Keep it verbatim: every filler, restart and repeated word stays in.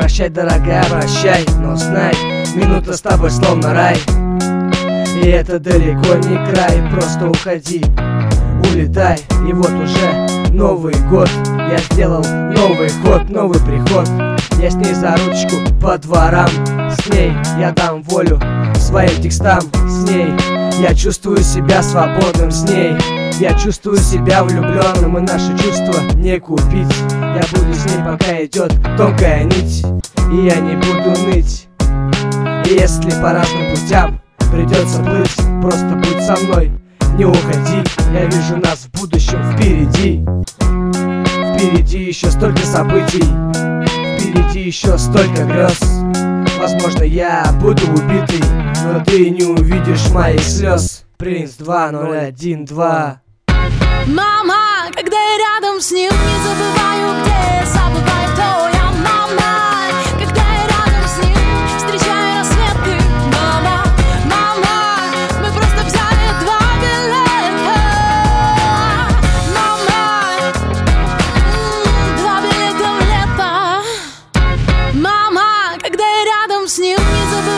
Прощай, дорогая, прощай, но знай, минута с тобой словно рай. И это далеко не край, просто уходи, улетай. И вот уже Новый год, я сделал новый ход, новый приход. Я с ней за ручку по дворам, с ней я дам волю своим текстам. С ней я чувствую себя свободным, с ней я чувствую себя влюбленным. И наши чувства не купить. Я буду с ней, пока идет тонкая нить, и я не буду ныть. И если по разным путям придется плыть, просто будь со мной, не уходи. Я вижу нас в будущем впереди. Впереди еще столько событий, впереди еще столько грез. Возможно, я буду убитый, но ты не увидишь моих слез. Принц два ноль один два. Мама, когда я рядом с ним, не забываю, где я, забываю, кто я. Мама, когда я рядом с ним, встречаю рассветы. Мама, мама, мы просто взяли два билета. Мама, м-м, два билета в лето. Мама, когда я рядом с ним, не забываю.